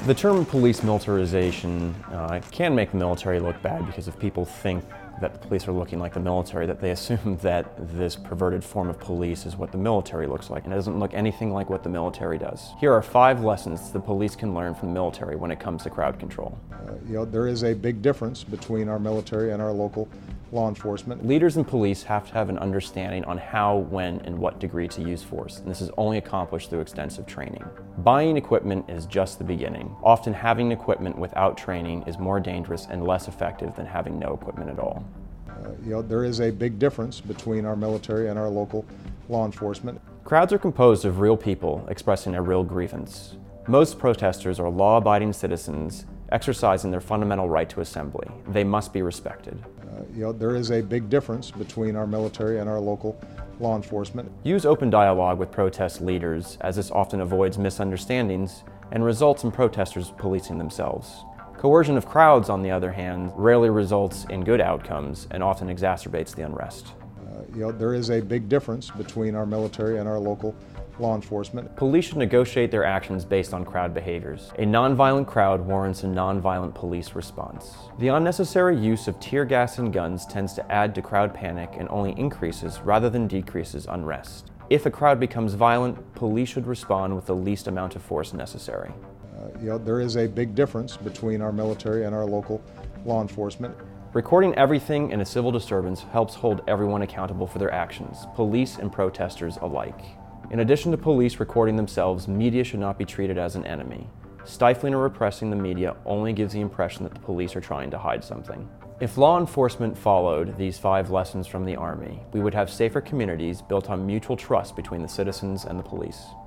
The term police militarization can make the military look bad because if people think that the police are looking like the military, that they assume that this perverted form of police is what the military looks like, and it doesn't look anything like what the military does. Here are 5 lessons the police can learn from the military when it comes to crowd control. There is a big difference between our military and our local law enforcement. Leaders in police have to have an understanding on how, when, and what degree to use force, and this is only accomplished through extensive training. Buying equipment is just the beginning. Often having equipment without training is more dangerous and less effective than having no equipment at all. There is a big difference between our military and our local law enforcement. Crowds are composed of real people expressing a real grievance. Most protesters are law-abiding citizens exercising their fundamental right to assembly. They must be respected. There is a big difference between our military and our local law enforcement. Use open dialogue with protest leaders, as this often avoids misunderstandings and results in protesters policing themselves. Coercion of crowds, on the other hand, rarely results in good outcomes and often exacerbates the unrest. There is a big difference between our military and our local law enforcement. Police should negotiate their actions based on crowd behaviors. A nonviolent crowd warrants a nonviolent police response. The unnecessary use of tear gas and guns tends to add to crowd panic and only increases rather than decreases unrest. If a crowd becomes violent, police should respond with the least amount of force necessary. There is a big difference between our military and our local law enforcement. Recording everything in a civil disturbance helps hold everyone accountable for their actions, police and protesters alike. In addition to police recording themselves, media should not be treated as an enemy. Stifling or repressing the media only gives the impression that the police are trying to hide something. If law enforcement followed these 5 lessons from the Army, we would have safer communities built on mutual trust between the citizens and the police.